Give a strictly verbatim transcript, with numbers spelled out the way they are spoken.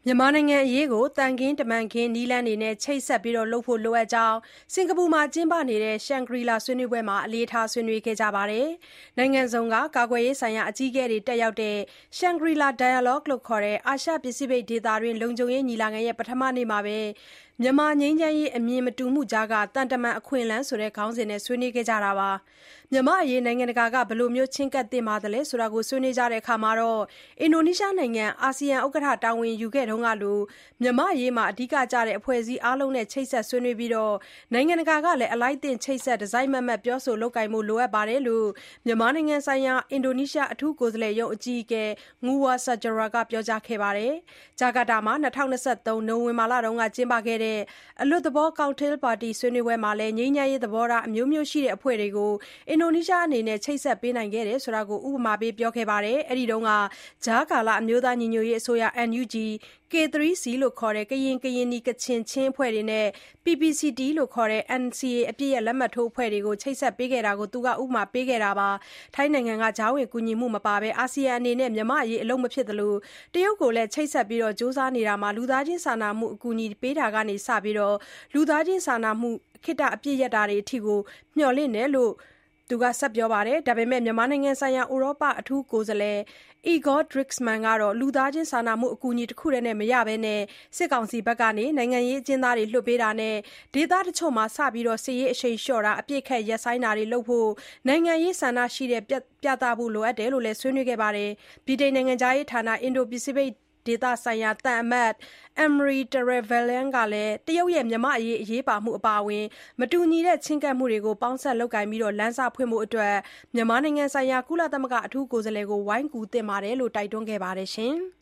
မြန်မာနိုင်ငံအရေးကိုသံခင်းတမန်ခင်းနည်းလမ်းတွေနဲ့ချိတ်ဆက်လုပ်ဖို့လိုအပ်ကြောင်းစင်ကာပူမှာကျင်းပနေတဲ့ Shangri-La ဆွေးနွေးပွဲမှာအလေးထားဆွေးနွေးခဲ့ကြပါတယ်။နိုင်ငံစုံကကာကွယ်ရေးဆိုင်ရာအကြီးအကဲတွေတက်ရောက်တဲ့ Shangri-La Dialogue လို့ခေါ်တဲ့အာရှပစိဖိတ်ဒေသတွင်းလုံခြုံရေးညီလာခံရဲ့ပထမနေ့မှာပဲမြန်မာငြိမ်းချမ်းရေးအမြင်မတူမှုကြားကသံတမန်အခွင့်အလမ်းဆိုတဲ့ခေါင်းစဉ်နဲ့ဆွေးနွေးခဲ့ကြတာပါ။မြန်မာ့အရေးနိုင်ငံတကာကဘယ်လိုချဉ်းကပ်သင့်ပါသလဲဆိုတာကိုဆွေးနွေးကြတဲ့အခါမှာအင်ဒိုနီးရှားနိုင်ငံအာဆီယံဥက္ကဋ္ဌတာဝန်ယူခဲ့တုန်းကလိုမြန်မာ့အရေးမှာအဓိကကျတဲ့အဖွဲ့အစည်းအားလုံးနဲ့ချိတ်ဆက်ဆွေးနွေးပြီးနိုင်ငံတကာကလည်းအလိုက်သင့်ချိတ်ဆက်တစိုက်မတ်မတ်ပြောဆိုလုပ်ကိုင်ဖို့လိုအပ်တယ်လို့မြန်မာနိုင်ငံဆိုင်ရာအင်ဒိုနီးရှားအထူးကိုယ်စားလှယ်ရုံးအကြီးအကဲ Nguwa Sajara ကပြောကြားခဲ့ပါတယ်။ဂျာကာတာမှာ၂၀၂၃နိုဝင်ဘာလကကျင်းပခဲ့တဲ့အလွတ်သဘော Cocktail Party ဆွေးနွေးပွဲမှာလည်းငြိမ်းချမ်းရေးသဘောထားအမျိုးမျိုးရှိတဲ့အဖွဲ့တွေကိုအင်ဒိုနီးရှားအနေနဲ့ချိတ်ဆက်ပေးနိုင်ခဲ့တယ်ဆိုတာကိုဥပမာပေးပြောခဲ့ပါတယ်။အဲဒီတုန်းကကြားကာလအမျိုးသားညီညွတ်ရေးအစိုးရ အန် ယူ ဂျီ ကေ သရီ စီ လို့ခေါ်တဲ့ကရင်ကရင်နီကချင်ချင်းအဖွဲ့တွေနဲ့ ပီ ပီ စီ တီ လို့ခေါ်တဲ့ အန် စီ အေ အပစ်ရပ်လက်မှတ်ထိုးအဖွဲ့တွေကိုချိတ်ဆက်ပေးခဲ့တာကိုသူကဥပမာပေးခဲ့တာပါ။ထိုင်းနိုင်ငံကကြားဝင်ကူညီမှုမပါဘဲအာဆီယံအနေနဲ့မြန်မာ့အရေးအလုပ်မဖြစ်သလိုတရုတ်ကိုလည်းချိတ်ဆက်ပြီးကြိုးစားနေတာမှာလူသားချင်းစာနာမှုအကူအညီပေးတာကနေစပြီးလူသားချင်းစာနာမှုခေတ္တအပစ်ရပ်တာတွေအထိကိုမျှော်လင့်တယ်လို့သူကဆက်ပြောပါတယ်။ဒါပေမဲ့မြန်မာနိုင်ငံဆိုင်ရာဥရောပအထူးကိုယ်စားလှယ် Igor Driksman ကတော့လူသားချင်းစာနာမှုအကူအညီတခုတည်းနဲ့မရဘဲစစ်ကောင်စီဘက်ကနိုင်ငံရေးအကျဉ်းသားတွေလွှတ်ပေးတာနဲ့ဒေသတချို့မှာစပြီးစစ်ရေးအရှိန်လျှော့တာအပစ်အခတ်ရပ်ဆိုင်းတာတွေလုပ်ဖို့နိုင်ငံရေးဆန္ဒရှိတဲ့ပြသဖို့လိုအပ်တယ်လို့လည်းဆွေးနွေးခဲ့ပါတယ်။ဗြိတိန်နိုင်ငံခြားရေးဌာနအင်ဒိုပစိဖိတ်ဒေသဆိုင်ရာသံအမတ် Anne-Marie Trevelyan ကလည်းတရုတ်ရဲ့မြန်မာ့အရေးအရေးပါမှုအပါအဝင်မတူညီတဲ့ချဉ်းကပ်မှုတွေကိုပေါင်းစပ်လုပ်ကိုင်ပြီးလမ်းစဖွင့်ဖို့အတွက်မြန်မာနိုင်ငံဆိုင်ရာကုလသမဂ္ဂအထူးကိုယ်စားလှယ်ကိုဝိုင်းကူသင့်တယ်လို့တိုက်တွန်းခဲ့ပါတယ်။